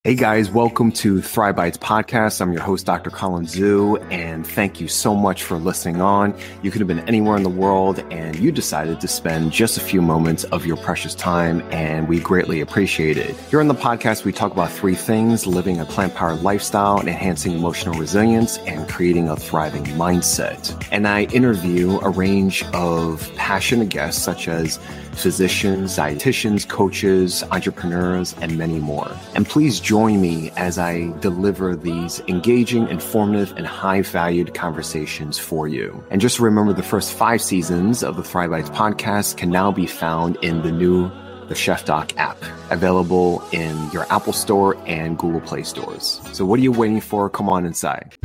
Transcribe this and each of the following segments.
Hey guys, welcome to Thrive Bites Podcast. I'm your host, Dr. Colin Zhu, and thank you so much for listening on. You could have been anywhere in the world and you decided to spend just a few moments of your precious time, and we greatly appreciate it. Here on the podcast, we talk about three things: living a plant-powered lifestyle, enhancing emotional resilience, and creating a thriving mindset. And I interview a range of passionate guests such as physicians, dietitians, coaches, entrepreneurs, and many more. And please join me as I deliver these engaging, informative, and high-valued conversations for you. And just remember, the first 5 seasons of the Thrive Bites podcast can now be found in the Chef Doc app, available in your Apple Store and Google Play stores. So what are you waiting for? Come on inside.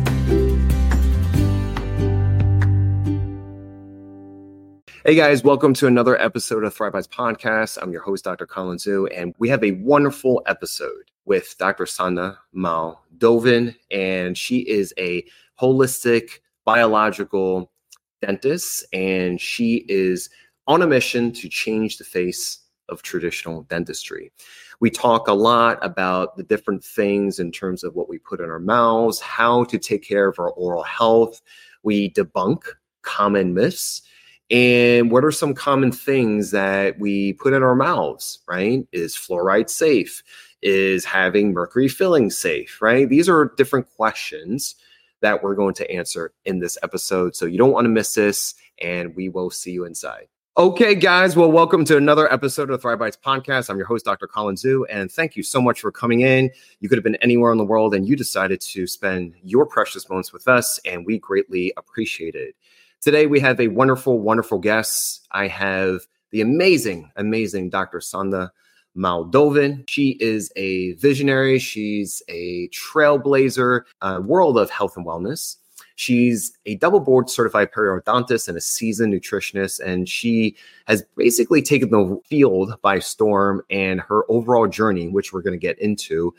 Hey guys, welcome to another episode of Thrive Bites Podcast. I'm your host, Dr. Colin Zhu, and we have a wonderful episode with Dr. Sanda Moldovin, and she is a holistic biological dentist, and she is on a mission to change the face of traditional dentistry. We talk a lot about the different things in terms of what we put in our mouths, how to take care of our oral health. We debunk common myths. And what are some common things that we put in our mouths, right? Is fluoride safe? Is having mercury filling safe, right? These are different questions that we're going to answer in this episode. So you don't want to miss this, and we will see you inside. Okay, guys. Well, welcome to another episode of Thrive Bites Podcast. I'm your host, Dr. Colin Zhu, and thank you so much for coming in. You could have been anywhere in the world, and you decided to spend your precious moments with us, and we greatly appreciate it. Today, we have a wonderful, wonderful guest. I have the amazing, amazing Dr. Sanda Moldovin. She is a visionary. She's a trailblazer, world of health and wellness. She's a double board certified periodontist and a seasoned nutritionist, and she has basically taken the field by storm. And her overall journey, which we're going to get into,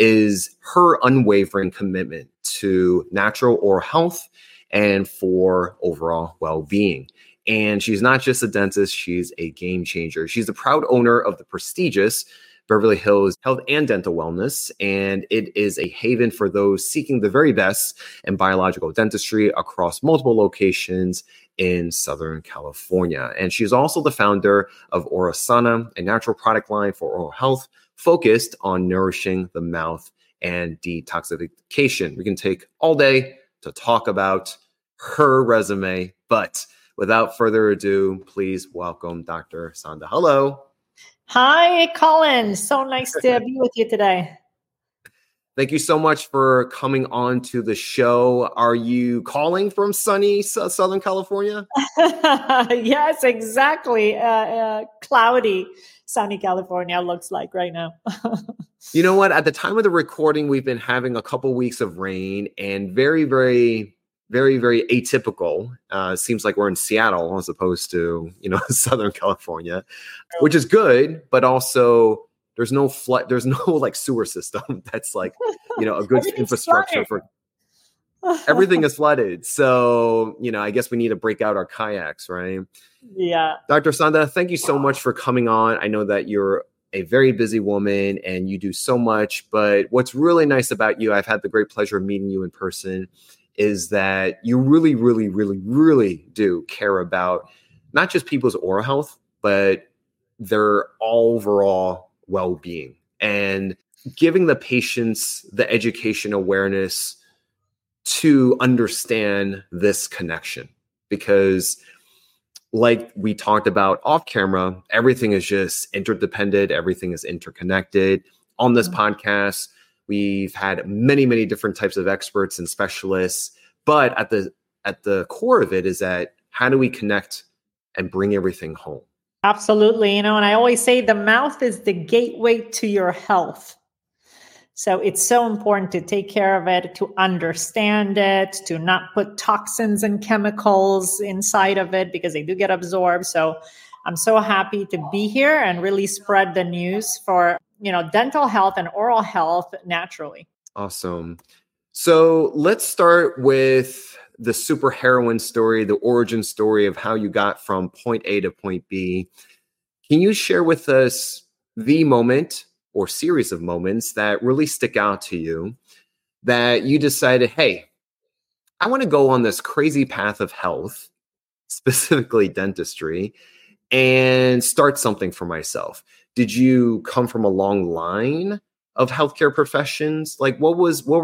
is her unwavering commitment to natural oral health and for overall well-being. And she's not just a dentist, she's a game changer. She's the proud owner of the prestigious Beverly Hills Health and Dental Wellness, and it is a haven for those seeking the very best in biological dentistry across multiple locations in Southern California. And she's also the founder of Orasana, a natural product line for oral health focused on nourishing the mouth and detoxification. We can take all day to talk about her resume, but without further ado, please welcome Dr. Sanda. Hello. Hi, Colin. So nice to be with you today. Thank you so much for coming on to the show. Are you calling from sunny Southern California? Yes, exactly. Cloudy, sunny California looks like right now. You know what? At the time of the recording, we've been having a couple weeks of rain, and very, very atypical. Seems like we're in Seattle as opposed to, Southern California, which is good, but also there's no flood. There's no like sewer system that's like, a good infrastructure for everything is flooded. So, I guess we need to break out our kayaks, right? Yeah. Dr. Sanda, thank you so much for coming on. I know that you're a very busy woman and you do so much, but what's really nice about you, I've had the great pleasure of meeting you in person, is that you really, really, really, really do care about not just people's oral health, but their overall well-being, and giving the patients the education awareness to understand this connection. Because like we talked about off camera, everything is just interdependent. Everything is interconnected. On this podcast, we've had many, many different types of experts and specialists, but at the core of it is that how do we connect and bring everything home? Absolutely. And I always say the mouth is the gateway to your health. So it's so important to take care of it, to understand it, to not put toxins and chemicals inside of it because they do get absorbed. So I'm so happy to be here and really spread the news for, dental health and oral health naturally. Awesome. So let's start with the superheroine story, the origin story of how you got from point A to point B. Can you share with us the moment or series of moments that really stick out to you that you decided, hey, I want to go on this crazy path of health, specifically dentistry, and start something for myself? Did you come from a long line of healthcare professions? Like what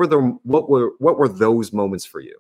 were those moments for you?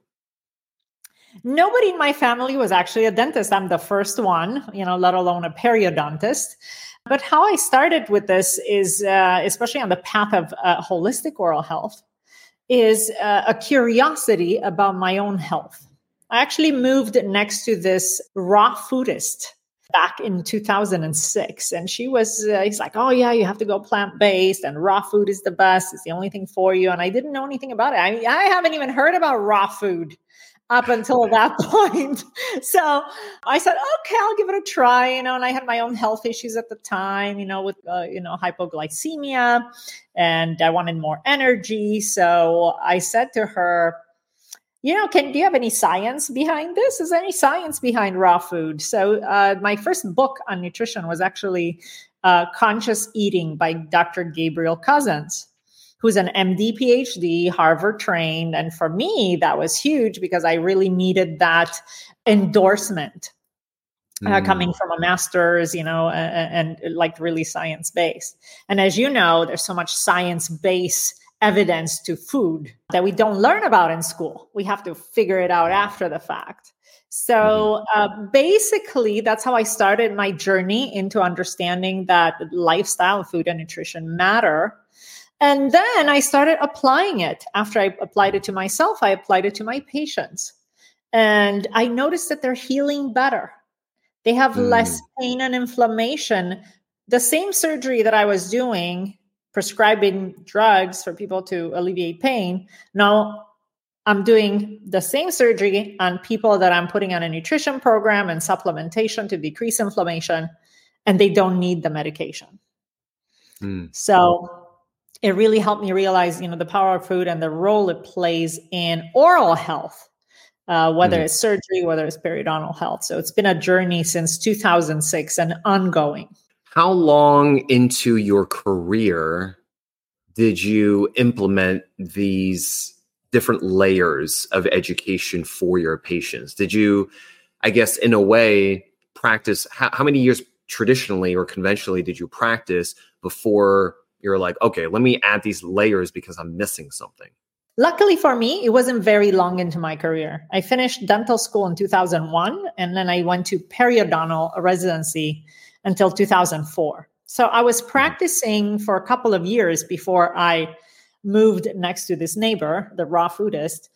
Nobody in my family was actually a dentist. I'm the first one, let alone a periodontist. But how I started with this is, especially on the path of holistic oral health, is a curiosity about my own health. I actually moved next to this raw foodist back in 2006. And he's like, oh yeah, you have to go plant-based and raw food is the best. It's the only thing for you. And I didn't know anything about it. I haven't even heard about raw food up until that point. So I said, okay, I'll give it a try, and I had my own health issues at the time, with, hypoglycemia, and I wanted more energy. So I said to her, do you have any science behind this? Is there any science behind raw food? So my first book on nutrition was actually Conscious Eating by Dr. Gabriel Cousens, who's an MD, PhD, Harvard trained. And for me, that was huge because I really needed that endorsement coming from a master's, and like really science-based. And as you know, there's so much science-based evidence to food that we don't learn about in school. We have to figure it out after the fact. So basically, that's how I started my journey into understanding that lifestyle, food, and nutrition matter. And then I started applying it. After I applied it to myself, I applied it to my patients. And I noticed that they're healing better. They have less pain and inflammation. The same surgery that I was doing, prescribing drugs for people to alleviate pain, now I'm doing the same surgery on people that I'm putting on a nutrition program and supplementation to decrease inflammation, and they don't need the medication. So it really helped me realize, the power of food and the role it plays in oral health, whether it's surgery, whether it's periodontal health. So it's been a journey since 2006 and ongoing. How long into your career did you implement these different layers of education for your patients? Did you, I guess, in a way, practice? How many years traditionally or conventionally did you practice before you're like, okay, let me add these layers because I'm missing something? Luckily for me, it wasn't very long into my career. I finished dental school in 2001, and then I went to periodontal residency until 2004. So I was practicing for a couple of years before I moved next to this neighbor, the raw foodist.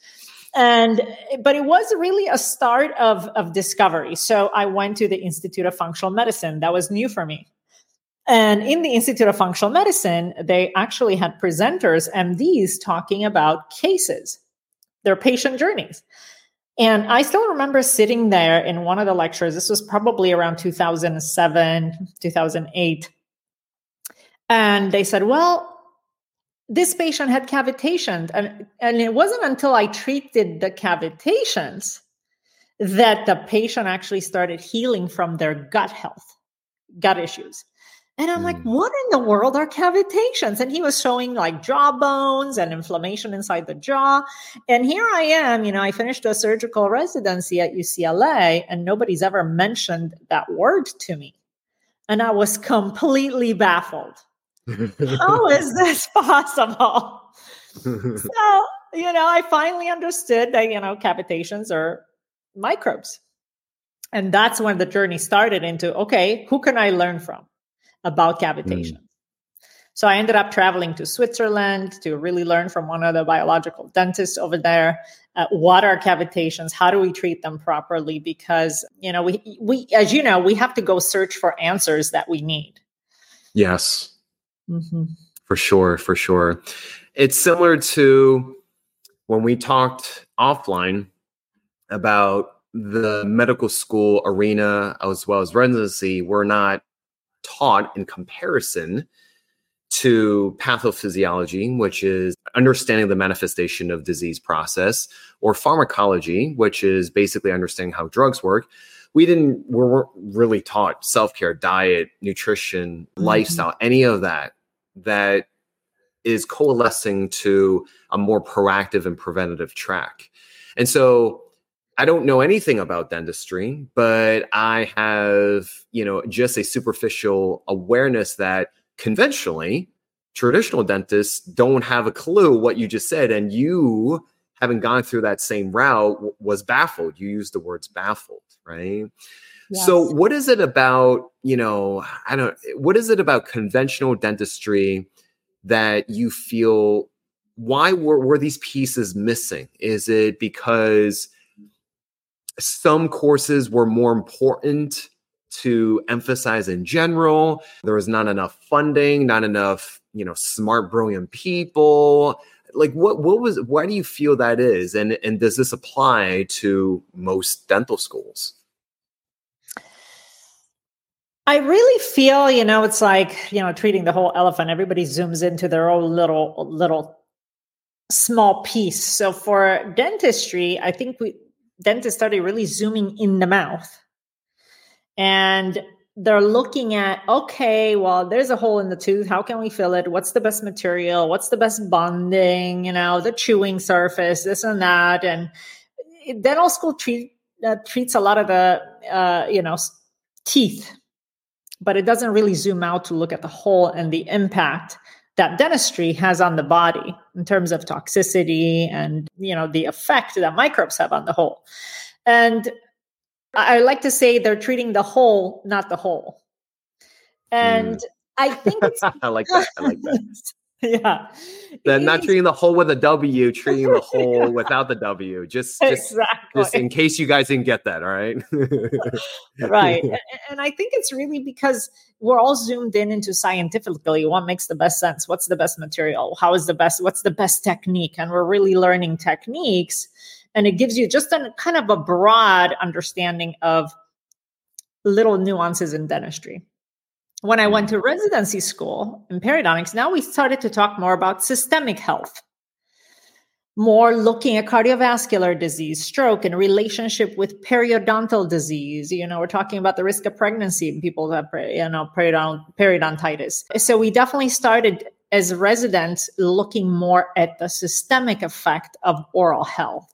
But it was really a start of discovery. So I went to the Institute of Functional Medicine. That was new for me. And in the Institute of Functional Medicine, they actually had presenters, MDs, talking about cases, their patient journeys. And I still remember sitting there in one of the lectures. This was probably around 2007, 2008. And they said, well, this patient had cavitations. And it wasn't until I treated the cavitations that the patient actually started healing from their gut health, gut issues. And I'm like, what in the world are cavitations? And he was showing like jaw bones and inflammation inside the jaw. And here I am, I finished a surgical residency at UCLA, and nobody's ever mentioned that word to me. And I was completely baffled. How is this possible? So, I finally understood that, cavitations are microbes. And that's when the journey started into, okay, who can I learn from about cavitation? So I ended up traveling to Switzerland to really learn from one of the biological dentists over there. What are cavitations? How do we treat them properly? Because, we, as you know, we have to go search for answers that we need. Yes, for sure. It's similar to when we talked offline about the medical school arena as well as residency. We're not taught in comparison to pathophysiology, which is understanding the manifestation of disease process, or pharmacology, which is basically understanding how drugs work. We weren't really taught self-care, diet, nutrition, lifestyle, any of that that is coalescing to a more proactive and preventative track. And so I don't know anything about dentistry, but I have, just a superficial awareness that conventionally, traditional dentists don't have a clue what you just said. And you, having gone through that same route, was baffled. You used the words baffled, right? Yes. So what is it about, what is it about conventional dentistry that you feel, why were these pieces missing? Is it because some courses were more important to emphasize in general? There was not enough funding, not enough, smart, brilliant people. Like why do you feel that is? And does this apply to most dental schools? I really feel, it's like, treating the whole elephant. Everybody zooms into their own little small piece. So for dentistry, I think dentists started really zooming in the mouth. And they're looking at, okay, well, there's a hole in the tooth. How can we fill it? What's the best material? What's the best bonding? The chewing surface, this and that. And dental school treats a lot of the, teeth, but it doesn't really zoom out to look at the whole and the impact that dentistry has on the body in terms of toxicity and, the effect that microbes have on the whole. And I like to say they're treating the whole, not the whole. And I think it's... I like that. Yeah. They're not treating the whole with a W, treating the whole without the W. Just in case you guys didn't get that, all right? Right. And I think it's really because we're all zoomed into scientifically what makes the best sense, what's the best material, what's the best technique, and we're really learning techniques, and it gives you just a kind of a broad understanding of little nuances in dentistry. When I went to residency school in periodontics, now we started to talk more about systemic health, more looking at cardiovascular disease, stroke, and relationship with periodontal disease. We're talking about the risk of pregnancy in people that have, periodontitis. So we definitely started as residents looking more at the systemic effect of oral health.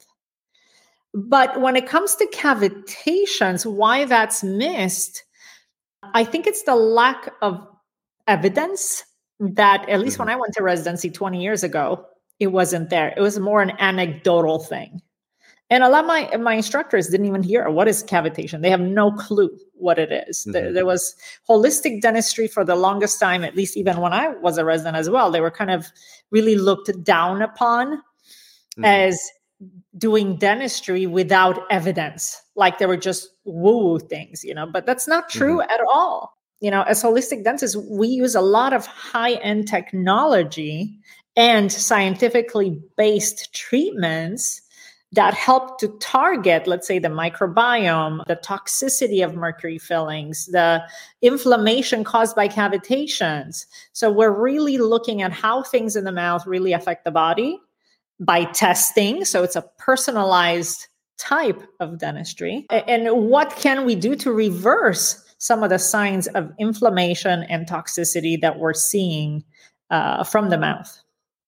But when it comes to cavitations, why that's missed, I think it's the lack of evidence that, at least when I went to residency 20 years ago, it wasn't there. It was more an anecdotal thing. And a lot of my instructors didn't even hear what is cavitation. They have no clue what it is. There was holistic dentistry for the longest time, at least even when I was a resident as well. They were kind of really looked down upon as doing dentistry without evidence, like they were just woo-woo things, but that's not true at all. As holistic dentists, we use a lot of high-end technology and scientifically based treatments that help to target, let's say, the microbiome, the toxicity of mercury fillings, the inflammation caused by cavitations. So we're really looking at how things in the mouth really affect the body by testing. So it's a personalized type of dentistry. And what can we do to reverse some of the signs of inflammation and toxicity that we're seeing from the mouth?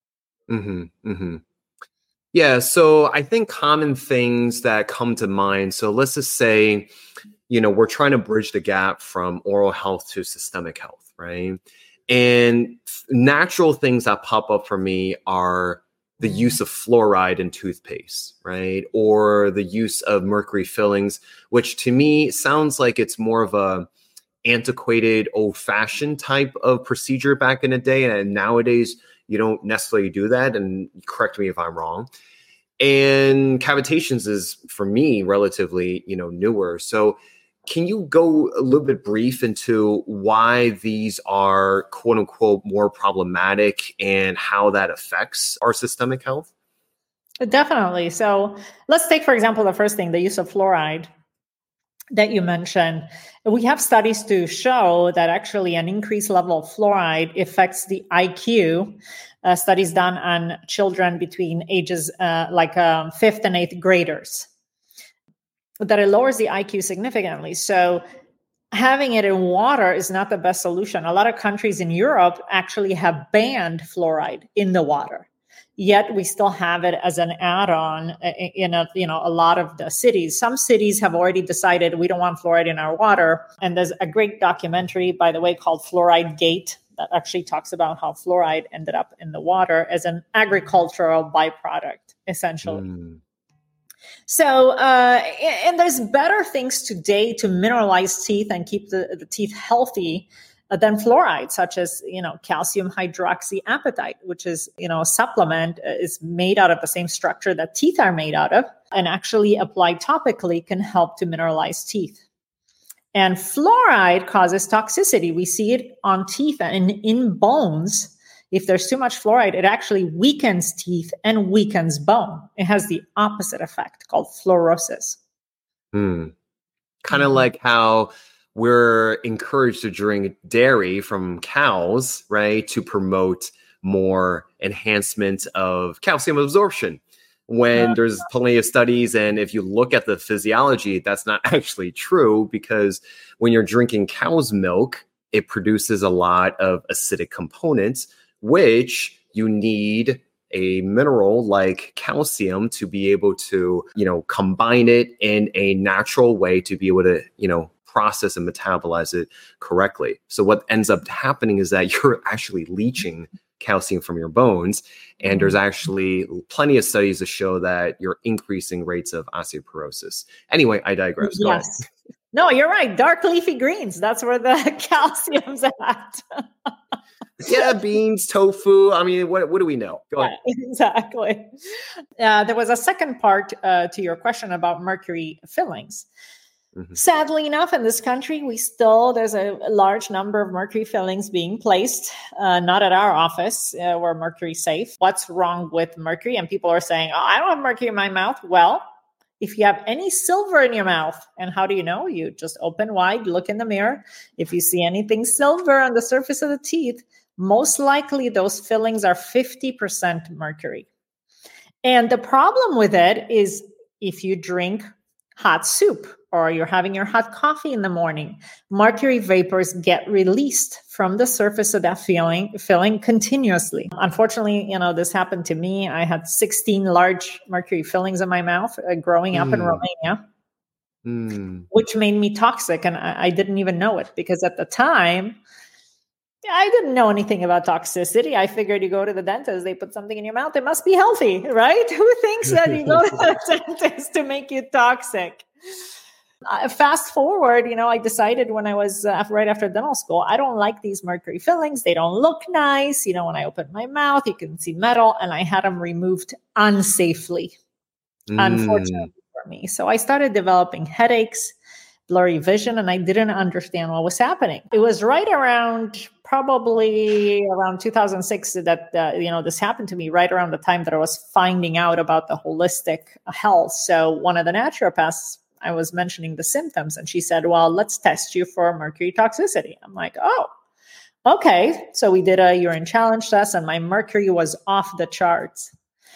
Yeah, so I think common things that come to mind. So let's just say, we're trying to bridge the gap from oral health to systemic health, right? And natural things that pop up for me are the use of fluoride in toothpaste, right? Or the use of mercury fillings, which to me sounds like it's more of a antiquated, old-fashioned type of procedure back in the day. And nowadays, you don't necessarily do that. And correct me if I'm wrong. And cavitations is, for me, relatively, newer. So can you go a little bit brief into why these are, quote unquote, more problematic and how that affects our systemic health? Definitely. So let's take, for example, the first thing, the use of fluoride that you mentioned. We have studies to show that actually an increased level of fluoride affects the IQ. Studies done on children between ages 5th and 8th graders, that it lowers the IQ significantly. So having it in water is not the best solution. A lot of countries in Europe actually have banned fluoride in the water. Yet we still have it as an add-on in a lot of the cities. Some cities have already decided we don't want fluoride in our water. And there's a great documentary, by the way, called Fluoride Gate that actually talks about how fluoride ended up in the water as an agricultural byproduct, essentially. So, and there's better things today to mineralize teeth and keep the teeth healthy than fluoride, such as, calcium hydroxyapatite, which is, a supplement is made out of the same structure that teeth are made out of, and actually applied topically can help to mineralize teeth. And fluoride causes toxicity. We see it on teeth and in bones. If there's too much fluoride, it actually weakens teeth and weakens bone. It has the opposite effect called fluorosis. Kind of like how we're encouraged to drink dairy from cows, right, to promote more enhancement of calcium absorption. When there's plenty of studies, and if you look at the physiology, that's not actually true, because when you're drinking cow's milk, it produces a lot of acidic components, which you need a mineral like calcium to be able to, combine it in a natural way to be able to, process and metabolize it correctly. So what ends up happening is that you're actually leaching calcium from your bones. And there's actually plenty of studies to show that you're increasing rates of osteoporosis. Anyway, I digress. Go ahead. No, you're right. Dark leafy greens. That's where the calcium's at. Yeah, beans, tofu. I mean, what do we know? Go ahead. Exactly. There was a second part to your question about mercury fillings. Sadly enough, in this country, there's a large number of mercury fillings being placed, not at our office. We're mercury safe. What's wrong with mercury? And people are saying, I don't have mercury in my mouth. Well, if you have any silver in your mouth, and how do you know? You just open wide, look in the mirror. If you see anything silver on the surface of the teeth, most likely those fillings are 50% mercury. And the problem with it is if you drink hot soup or you're having your hot coffee in the morning, mercury vapors get released from the surface of that filling continuously. Unfortunately, this happened to me. I had 16 large mercury fillings in my mouth growing up in Romania, which made me toxic. And I didn't even know it, because at the time, I didn't know anything about toxicity. I figured you go to the dentist, they put something in your mouth, it must be healthy, right? Who thinks that you go to the dentist to make you toxic? Fast forward, I decided when I was right after dental school, I don't like these mercury fillings. They don't look nice. When I open my mouth, you can see metal, and I had them removed unsafely, unfortunately for me. So I started developing headaches, blurry vision, and I didn't understand what was happening. It was probably around 2006 that, this happened to me, right around the time that I was finding out about the holistic health. So one of the naturopaths, I was mentioning the symptoms, and she said, well, let's test you for mercury toxicity. I'm like, oh, okay. So we did a urine challenge test, and my mercury was off the charts,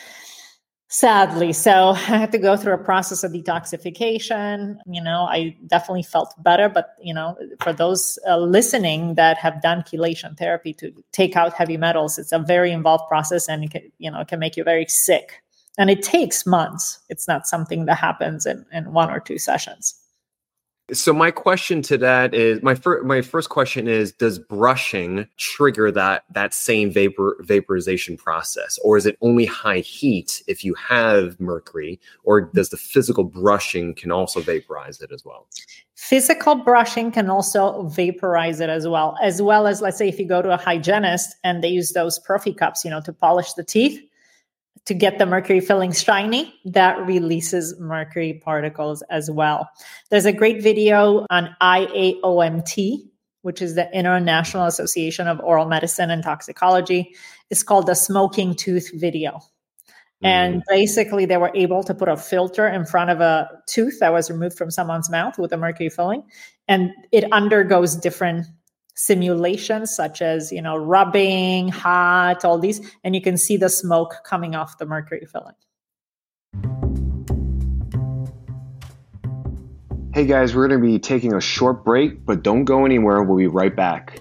sadly. So I had to go through a process of detoxification. I definitely felt better, but, for those listening that have done chelation therapy to take out heavy metals, it's a very involved process, and it can make you very sick. And it takes months. It's not something that happens in 1 or 2 sessions. So my question to that is, my first question is, does brushing trigger that same vaporization process? Or is it only high heat if you have mercury? Or does the physical brushing can also vaporize it as well? Physical brushing can also vaporize it as well as, let's say, if you go to a hygienist and they use those Profi cups, to polish the teeth, to get the mercury fillings shiny, that releases mercury particles as well. There's a great video on IAOMT, which is the International Association of Oral Medicine and Toxicology. It's called the Smoking Tooth video. And basically they were able to put a filter in front of a tooth that was removed from someone's mouth with a mercury filling, and it undergoes different simulations such as, rubbing, hot, all these, and you can see the smoke coming off the mercury filling. Hey guys, we're going to be taking a short break, but don't go anywhere. We'll be right back.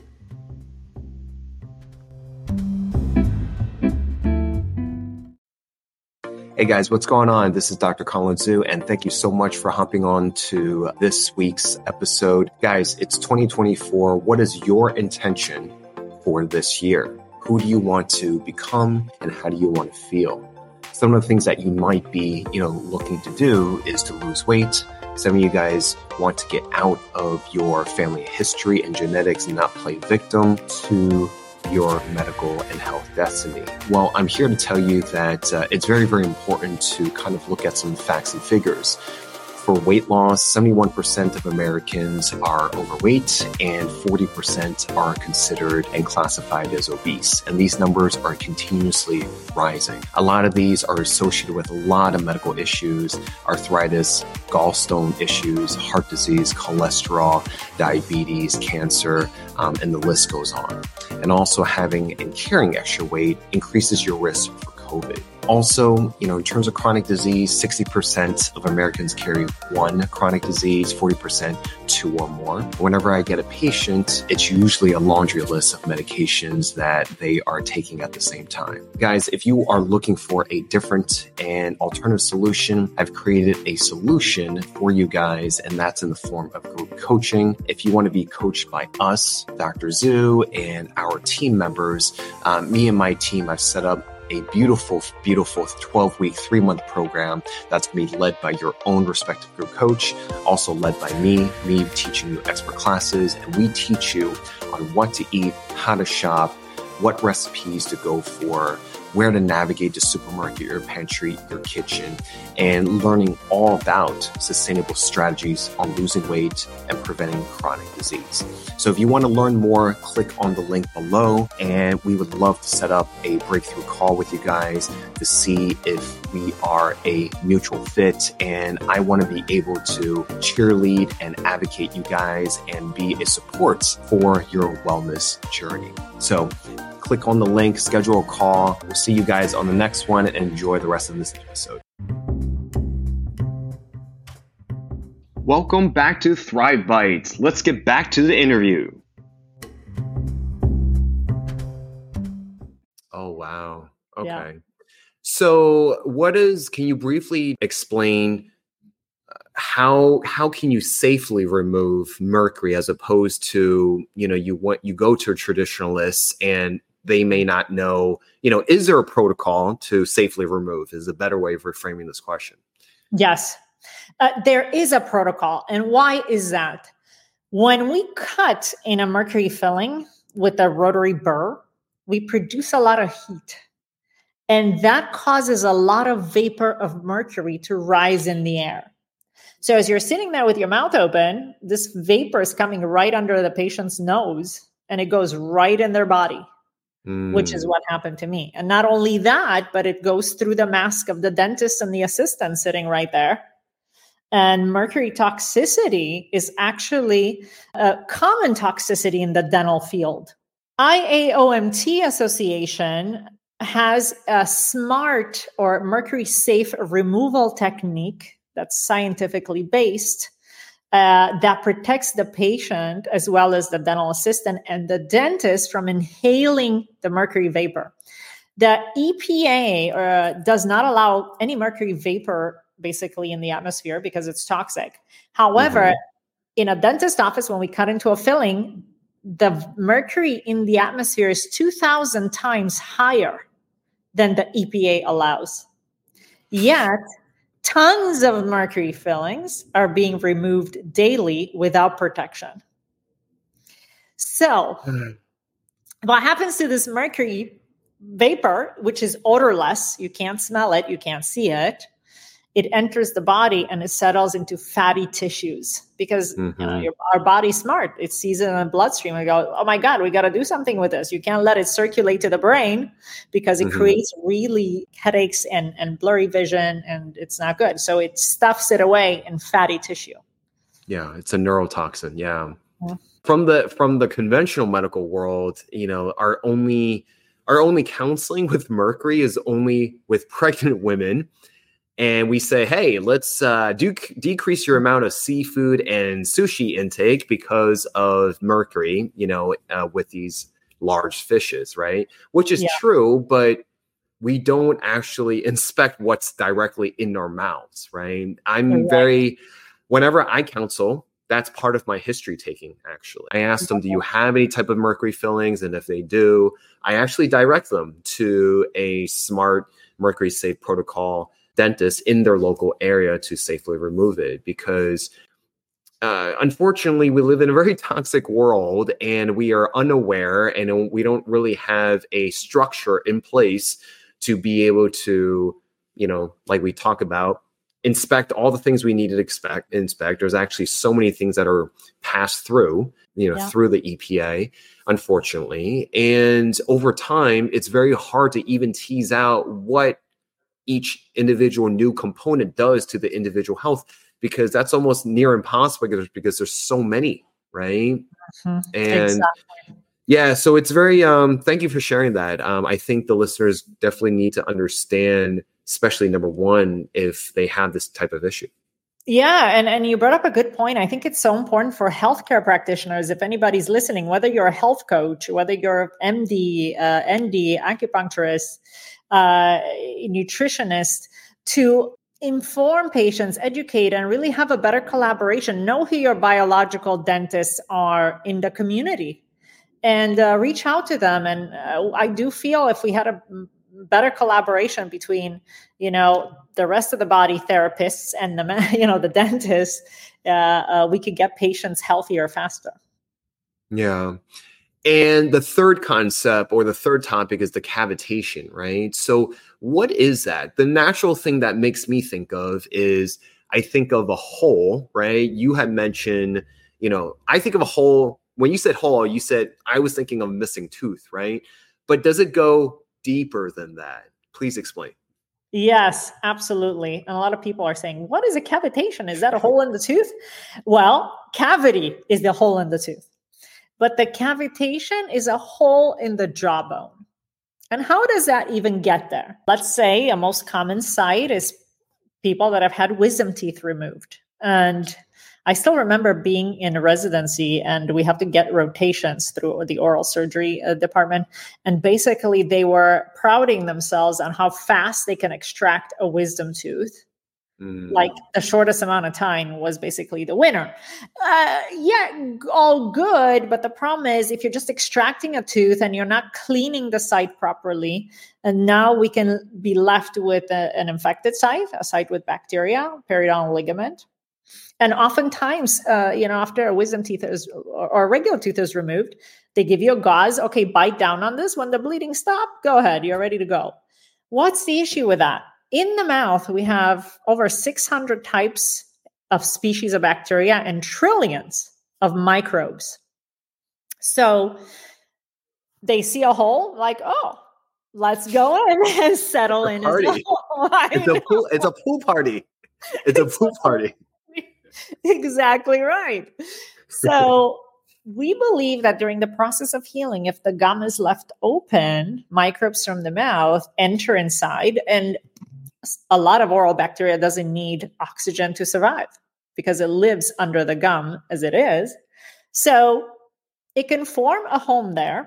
Hey guys, what's going on? This is Dr. Colin Zhu, and thank you so much for hopping on to this week's episode. Guys, it's 2024. What is your intention for this year? Who do you want to become, and how do you want to feel? Some of the things that you might be, looking to do is to lose weight. Some of you guys want to get out of your family history and genetics and not play victim to your medical and health destiny. Well, I'm here to tell you that it's very, very important to kind of look at some facts and figures. For weight loss, 71% of Americans are overweight and 40% are considered and classified as obese. And these numbers are continuously rising. A lot of these are associated with a lot of medical issues, arthritis, gallstone issues, heart disease, cholesterol, diabetes, cancer, and the list goes on. And also having and carrying extra weight increases your risk for COVID. Also, in terms of chronic disease, 60% of Americans carry one chronic disease, 40% two or more. Whenever I get a patient, it's usually a laundry list of medications that they are taking at the same time. Guys, if you are looking for a different and alternative solution, I've created a solution for you guys, and that's in the form of group coaching. If you want to be coached by us, Dr. Zhu, and our team members, me and my team, I've set up a beautiful 12-week, 3-month program that's going to be led by your own respective group coach, also led by me teaching you expert classes, and we teach you on what to eat, how to shop, what recipes to go for, where to navigate the supermarket, your pantry, your kitchen, and learning all about sustainable strategies on losing weight and preventing chronic disease. So if you want to learn more, click on the link below, and we would love to set up a breakthrough call with you guys to see if we are a mutual fit. And I want to be able to cheerlead and advocate you guys and be a support for your wellness journey. So click on the link, schedule a call. We'll see you guys on the next one, and enjoy the rest of this episode. Welcome back to Thrive Bites. Let's get back to the interview. Oh, wow. Okay. Yeah. So can you briefly explain how can you safely remove mercury as opposed to, you go to a traditionalist and they may not know, is there a protocol to safely remove is a better way of reframing this question? Yes, there is a protocol. And why is that? When we cut in a mercury filling with a rotary burr, we produce a lot of heat. And that causes a lot of vapor of mercury to rise in the air. So as you're sitting there with your mouth open, this vapor is coming right under the patient's nose, and it goes right in their body. Which is what happened to me. And not only that, but it goes through the mask of the dentist and the assistant sitting right there. And mercury toxicity is actually a common toxicity in the dental field. IAOMT Association has a smart or mercury safe removal technique that's scientifically based that protects the patient as well as the dental assistant and the dentist from inhaling the mercury vapor. The EPA does not allow any mercury vapor basically in the atmosphere because it's toxic. However, in a dentist office, when we cut into a filling, the mercury in the atmosphere is 2,000 times higher than the EPA allows. Yet, tons of mercury fillings are being removed daily without protection. So, what happens to this mercury vapor, which is odorless, you can't smell it, you can't see it, it enters the body and it settles into fatty tissues because our body's smart. It sees it in the bloodstream and go, oh my God, we got to do something with this. You can't let it circulate to the brain because it creates really headaches and blurry vision, and it's not good. So it stuffs it away in fatty tissue. Yeah, it's a neurotoxin. Yeah. From the conventional medical world, our only counseling with mercury is only with pregnant women and we say, hey, let's decrease your amount of seafood and sushi intake because of mercury, with these large fishes, right? Which is true, but we don't actually inspect what's directly in our mouths, right? Whenever I counsel, that's part of my history taking, actually. I ask them, do you have any type of mercury fillings? And if they do, I actually direct them to a smart mercury safe protocol dentist in their local area to safely remove it. Because unfortunately, we live in a very toxic world and we are unaware and we don't really have a structure in place to be able to, like we talk about, inspect all the things we need to inspect. There's actually so many things that are passed through, through the EPA, unfortunately. And over time, it's very hard to even tease out what each individual new component does to the individual health, because that's almost near impossible because there's so many, right? Mm-hmm. And exactly. Yeah, so it's very, thank you for sharing that. I think the listeners definitely need to understand, especially number one, if they have this type of issue. Yeah, and you brought up a good point. I think it's so important for healthcare practitioners, if anybody's listening, whether you're a health coach, whether you're MD, ND, acupuncturist, nutritionist, to inform patients, educate, and really have a better collaboration. Know who your biological dentists are in the community and reach out to them. And I do feel if we had a better collaboration between, the rest of the body therapists and the dentists, we could get patients healthier faster. Yeah. And the third concept or the third topic is the cavitation, right? So what is that? The natural thing that makes me think of is I think of a hole, right? You had mentioned, I think of a hole. When you said hole, you said, I was thinking of missing tooth, right? But does it go deeper than that? Please explain. Yes, absolutely. And a lot of people are saying, what is a cavitation? Is that a hole in the tooth? Well, cavity is the hole in the tooth. But the cavitation is a hole in the jawbone. And how does that even get there? Let's say a most common site is people that have had wisdom teeth removed. And I still remember being in residency and we have to get rotations through the oral surgery department. And basically they were priding themselves on how fast they can extract a wisdom tooth. Like the shortest amount of time was basically the winner. All good. But the problem is if you're just extracting a tooth and you're not cleaning the site properly, and now we can be left with an infected site, a site with bacteria, periodontal ligament. And oftentimes, after a wisdom teeth or a regular tooth is removed, they give you a gauze. Okay, bite down on this. When the bleeding stops, go ahead. You're ready to go. What's the issue with that? In the mouth, we have over 600 types of species of bacteria and trillions of microbes. So they see a hole, like, oh, let's go in and settle in. Party. It's a pool party. It's a pool party. Exactly right. So we believe that during the process of healing, if the gum is left open, microbes from the mouth enter inside, and a lot of oral bacteria doesn't need oxygen to survive because it lives under the gum as it is. So it can form a home there.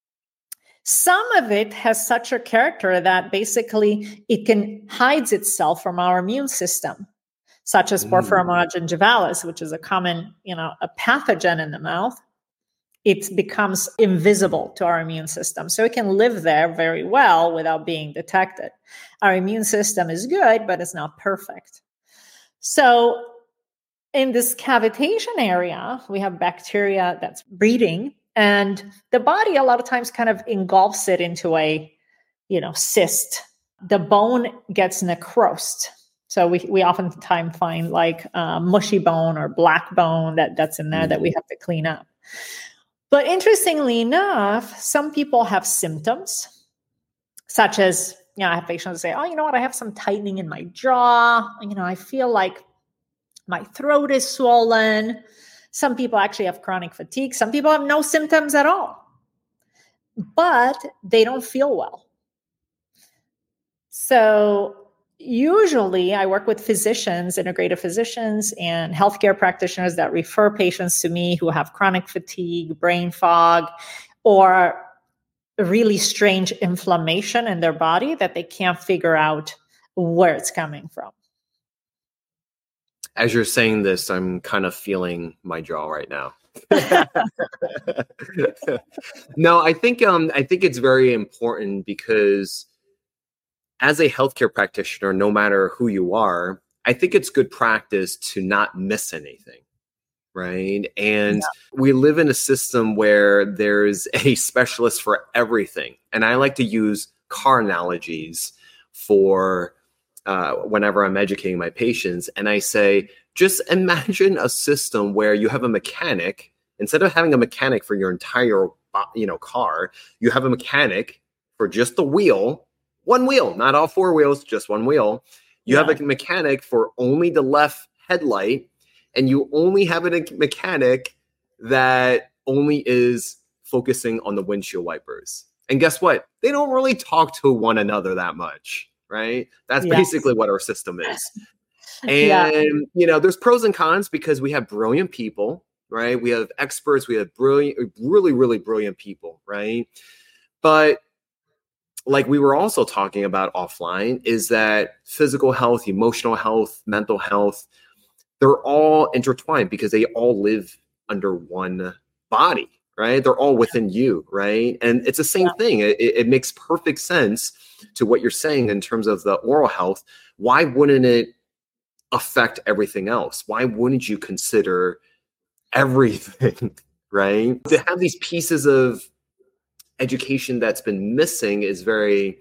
Some of it has such a character that basically it can hides itself from our immune system, such as Porphyromonas gingivalis, which is a common, a pathogen in the mouth. It becomes invisible to our immune system. So it can live there very well without being detected. Our immune system is good, but it's not perfect. So in this cavitation area, we have bacteria that's breeding, and the body a lot of times kind of engulfs it into a, cyst. The bone gets necrosed. So we oftentimes find like mushy bone or black bone that's in there that we have to clean up. But interestingly enough, some people have symptoms such as, I have patients say, oh, you know what? I have some tightening in my jaw. I feel like my throat is swollen. Some people actually have chronic fatigue. Some people have no symptoms at all, but they don't feel well. So usually I work with physicians, integrative physicians, and healthcare practitioners that refer patients to me who have chronic fatigue, brain fog, or really strange inflammation in their body that they can't figure out where it's coming from. As you're saying this, I'm kind of feeling my jaw right now. No, I think it's very important because as a healthcare practitioner, no matter who you are, I think it's good practice to not miss anything. Right. And we live in a system where there's a specialist for everything. And I like to use car analogies for whenever I'm educating my patients. And I say, just imagine a system where you have a mechanic. Instead of having a mechanic for your entire car, you have a mechanic for just the wheel, one wheel, not all four wheels, just one wheel. You have a mechanic for only the left headlight. And you only have a mechanic that only is focusing on the windshield wipers. And guess what? They don't really talk to one another that much, right? That's basically what our system is. And, there's pros and cons because we have brilliant people, right? We have experts. We have really, really brilliant people, right? But like we were also talking about offline, is that physical health, emotional health, mental health, they're all intertwined because they all live under one body, right? They're all within you, right? And it's the same thing. It makes perfect sense to what you're saying in terms of the oral health. Why wouldn't it affect everything else? Why wouldn't you consider everything, right? To have these pieces of education that's been missing is very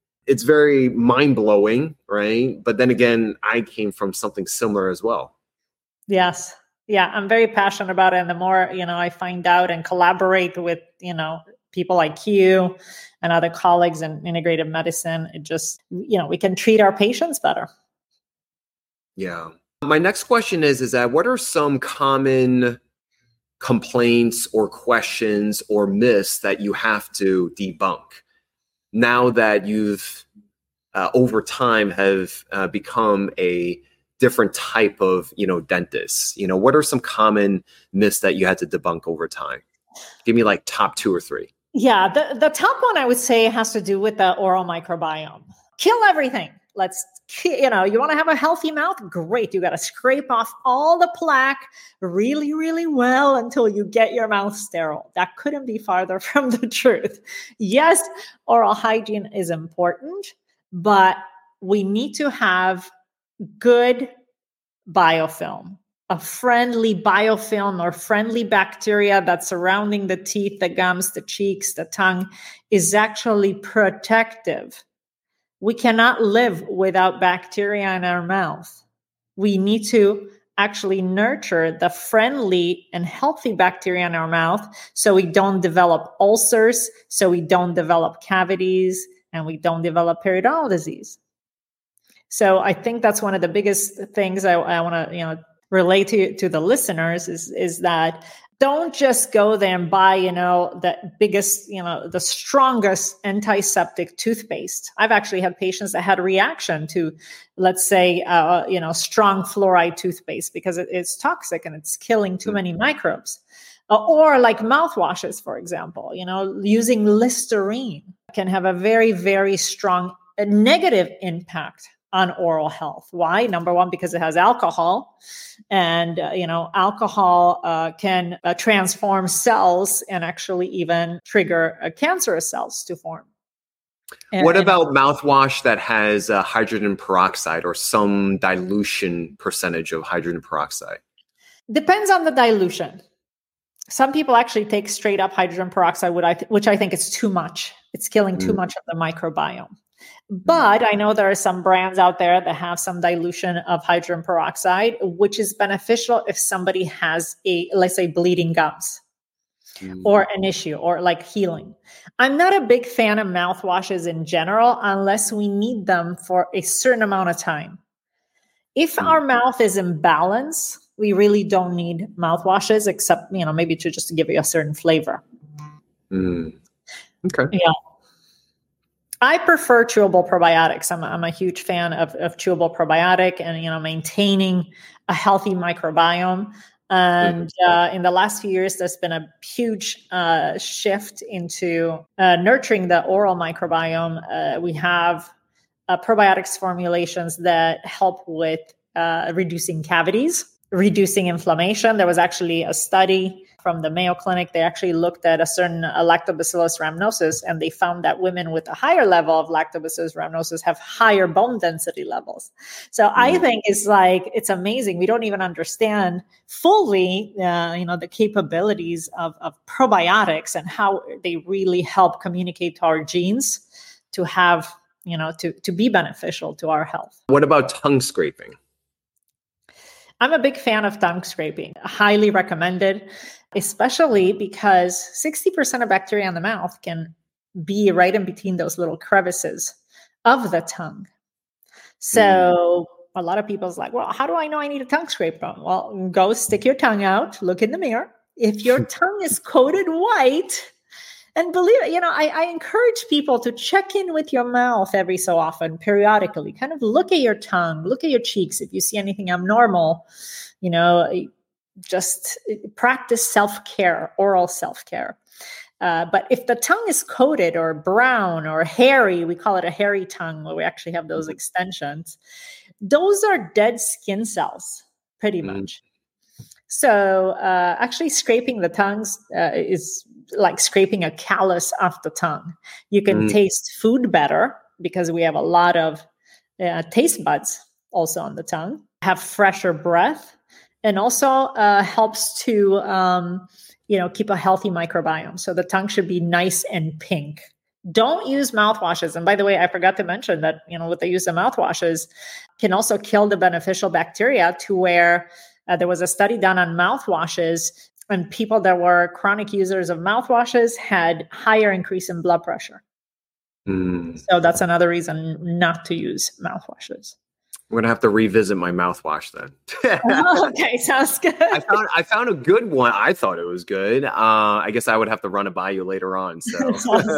mind-blowing, right? But then again, I came from something similar as well. Yes. Yeah, I'm very passionate about it. And the more, I find out and collaborate with, people like you and other colleagues in integrative medicine, it just, we can treat our patients better. Yeah. My next question is that what are some common complaints or questions or myths that you have to debunk now that you've over time have become a different type of, dentist? What are some common myths that you had to debunk over time? Give me like top 2 or 3. Yeah. The top one I would say has to do with the oral microbiome. Kill everything. You want to have a healthy mouth? Great. You got to scrape off all the plaque really, really well until you get your mouth sterile. That couldn't be farther from the truth. Yes, oral hygiene is important, but we need to have good biofilm, a friendly biofilm or friendly bacteria that's surrounding the teeth, the gums, the cheeks, the tongue is actually protective. We cannot live without bacteria in our mouth. We need to actually nurture the friendly and healthy bacteria in our mouth so we don't develop ulcers, so we don't develop cavities, and we don't develop periodontal disease. So I think that's one of the biggest things I want to, relate to the listeners is that don't just go there and buy, the biggest, the strongest antiseptic toothpaste. I've actually had patients that had a reaction to, let's say, strong fluoride toothpaste because it's toxic and it's killing too many microbes. Or like mouthwashes, for example, using Listerine can have a very, very strong negative impact on oral health. Why? Number one, because it has alcohol, and alcohol can transform cells and actually even trigger cancerous cells to form. What about mouthwash that has hydrogen peroxide or some dilution percentage of hydrogen peroxide? Depends on the dilution. Some people actually take straight up hydrogen peroxide, which I think is too much. It's killing too much of the microbiome. But I know there are some brands out there that have some dilution of hydrogen peroxide, which is beneficial if somebody has let's say, bleeding gums or an issue or like healing. I'm not a big fan of mouthwashes in general unless we need them for a certain amount of time. If our mouth is in balance, we really don't need mouthwashes except, maybe just to give you a certain flavor. Okay. Yeah. I prefer chewable probiotics. I'm a huge fan of chewable probiotic and, maintaining a healthy microbiome. And in the last few years, there's been a huge shift into nurturing the oral microbiome. We have probiotics formulations that help with reducing cavities, reducing inflammation. There was actually a study from the Mayo Clinic. They actually looked at a certain Lactobacillus rhamnosus, and they found that women with a higher level of Lactobacillus rhamnosus have higher bone density levels. So I think it's amazing. We don't even understand fully, the capabilities of probiotics and how they really help communicate to our genes to have, to be beneficial to our health. What about tongue scraping? I'm a big fan of tongue scraping, highly recommended, especially because 60% of bacteria in the mouth can be right in between those little crevices of the tongue. So a lot of people's like, well, how do I know I need a tongue scrape? Well, go stick your tongue out, look in the mirror. If your tongue is coated white, and believe it, I encourage people to check in with your mouth every so often, periodically. Kind of look at your tongue, look at your cheeks. If you see anything abnormal, just practice self-care, oral self-care. But if the tongue is coated or brown or hairy, we call it a hairy tongue, where we actually have those extensions. Those are dead skin cells, pretty much. So actually scraping the tongues is like scraping a callus off the tongue. You can taste food better because we have a lot of taste buds also on the tongue, have fresher breath, and also helps to, keep a healthy microbiome. So the tongue should be nice and pink. Don't use mouthwashes. And by the way, I forgot to mention that, with the use of mouthwashes can also kill the beneficial bacteria, to where there was a study done on mouthwashes, and people that were chronic users of mouthwashes had higher increase in blood pressure. So that's another reason not to use mouthwashes. I'm going to have to revisit my mouthwash then. Okay, sounds good. I found a good one. I thought it was good. I guess I would have to run it by you later on. So.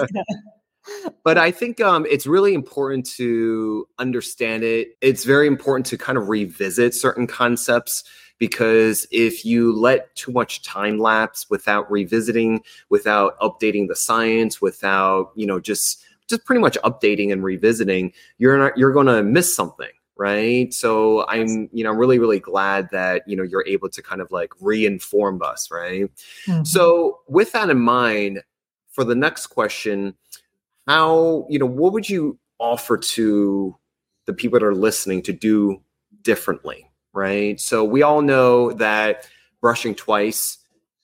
But I think it's really important to understand it. It's very important to kind of revisit certain concepts, because if you let too much time lapse without revisiting, without updating the science, without, just pretty much updating and revisiting, you're going to miss something. Right. So I'm, really, really glad that, you're able to kind of like re-inform us. Right. So with that in mind, for the next question, how, what would you offer to the people that are listening to do differently? Right. So we all know that brushing twice,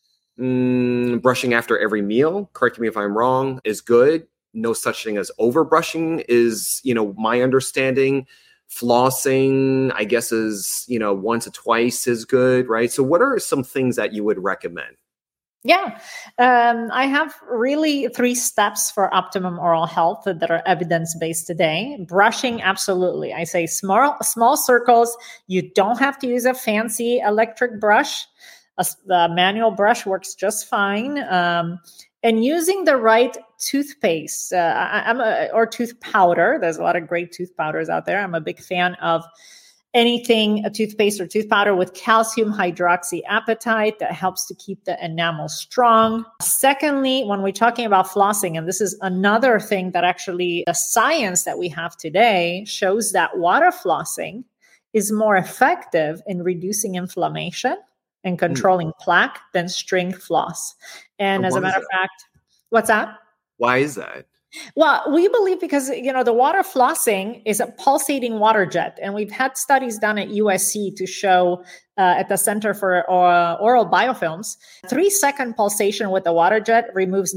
brushing after every meal, correct me if I'm wrong, is good. No such thing as overbrushing is, my understanding. Flossing, I guess, is, once or twice is good. Right. So what are some things that you would recommend? Yeah, I have really 3 steps for optimum oral health that are evidence-based today. Brushing, absolutely. I say small circles. You don't have to use a fancy electric brush. A manual brush works just fine. And using the right toothpaste or tooth powder. There's a lot of great tooth powders out there. I'm a big fan of anything, a toothpaste or tooth powder with calcium hydroxyapatite that helps to keep the enamel strong. Secondly, when we're talking about flossing, and this is another thing that actually the science that we have today shows that water flossing is more effective in reducing inflammation and controlling plaque than string floss. And as a matter of fact, what's that? Why is that? Well, we believe because, the water flossing is a pulsating water jet. And we've had studies done at USC to show at the Center for Oral Biofilms, 3-second pulsation with the water jet removes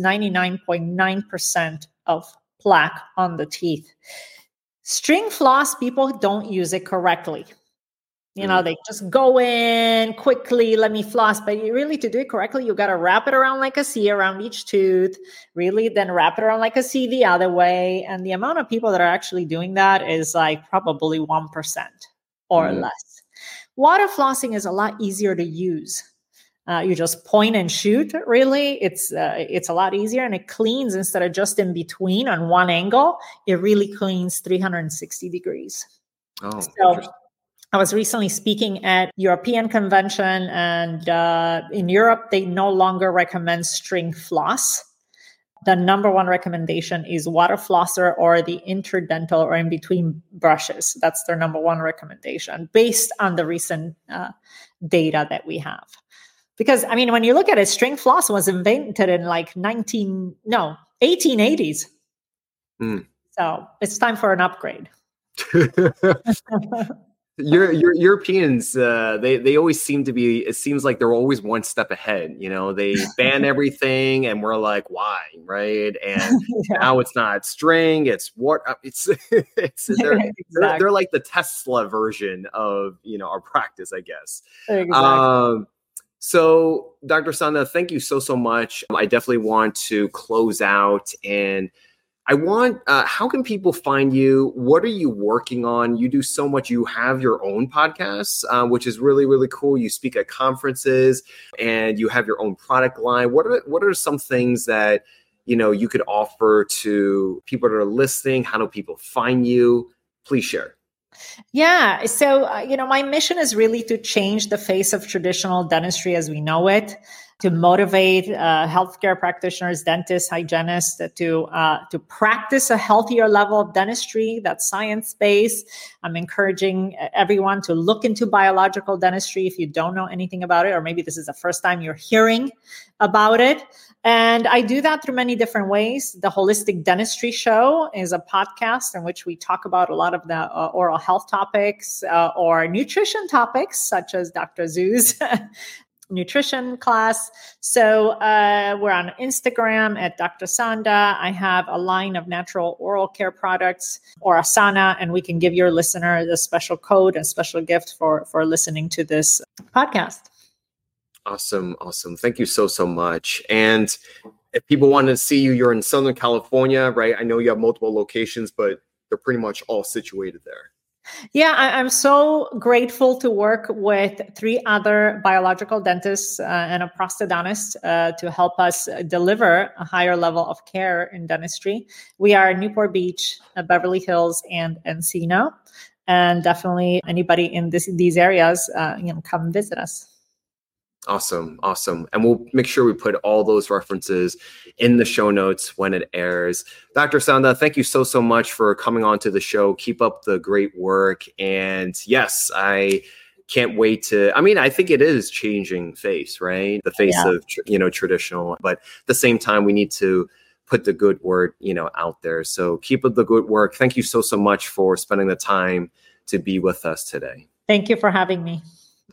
99.9% of plaque on the teeth. String floss, people don't use it correctly. They just go in quickly, let me floss. But really, to do it correctly, you got to wrap it around like a C around each tooth, really, then wrap it around like a C the other way. And the amount of people that are actually doing that is like probably 1% or less. Water flossing is a lot easier to use. You just point and shoot, really. It's a lot easier, and it cleans instead of just in between on one angle. It really cleans 360 degrees. Oh, so I was recently speaking at European convention, and in Europe, they no longer recommend string floss. The number one recommendation is water flosser or the interdental or in between brushes. That's their number one recommendation based on the recent data that we have. Because, I mean, when you look at it, string floss was invented in like 1880s. So it's time for an upgrade. Your Europeans, they always seem to be, it seems like they're always one step ahead. They ban everything and we're like, why? Right. And now it's not string, it's what they're like the Tesla version of, our practice, I guess. Exactly. So Dr. Sanda, thank you so much. I definitely want to close out, and I want, how can people find you? What are you working on? You do so much. You have your own podcasts, which is really, really cool. You speak at conferences and you have your own product line. What are some things that, you could offer to people that are listening? How do people find you? Please share. Yeah. So, my mission is really to change the face of traditional dentistry as we know it, to motivate healthcare practitioners, dentists, hygienists to practice a healthier level of dentistry that's science-based. I'm encouraging everyone to look into biological dentistry if you don't know anything about it, or maybe this is the first time you're hearing about it. And I do that through many different ways. The Holistic Dentistry Show is a podcast in which we talk about a lot of the oral health topics or nutrition topics, such as Dr. Zhu's nutrition class. So we're on Instagram at Dr. Sanda. I have a line of natural oral care products, Orasana, and we can give your listener the special code and special gift for listening to this podcast. Awesome. Thank you so much. And if people want to see you, you're in Southern California, right? I know you have multiple locations, but they're pretty much all situated there. Yeah, I'm so grateful to work with 3 other biological dentists and a prosthodontist to help us deliver a higher level of care in dentistry. We are in Newport Beach, Beverly Hills, and Encino. And definitely anybody in these areas, come visit us. Awesome. And we'll make sure we put all those references in the show notes when it airs. Dr. Sanda, thank you so much for coming on to the show. Keep up the great work. And yes, I can't wait to, I think it is changing face, right? The face of, traditional, but at the same time, we need to put the good word, out there. So keep up the good work. Thank you so much for spending the time to be with us today. Thank you for having me.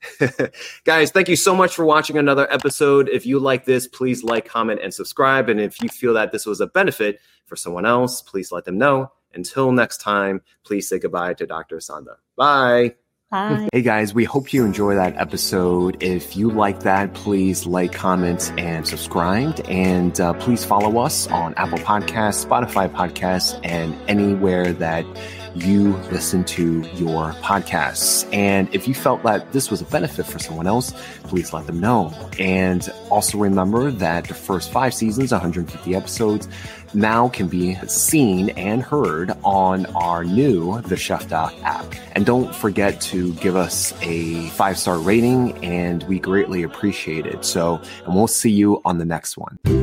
Guys, thank you so much for watching another episode. If you like this, please like, comment, and subscribe. And if you feel that this was a benefit for someone else, please let them know. Until next time, please say goodbye to Dr. Sanda. Bye. Bye. Hey guys, we hope you enjoy that episode. If you like that, please like, comment, and subscribe. And please follow us on Apple Podcasts, Spotify Podcasts, and anywhere that you listen to your podcasts. And if you felt that this was a benefit for someone else, please let them know. And also remember that the first 5 seasons, 150 episodes, now can be seen and heard on our new The Chef Doc app. And don't forget to give us a 5-star rating, and we greatly appreciate it. And we'll see you on the next one.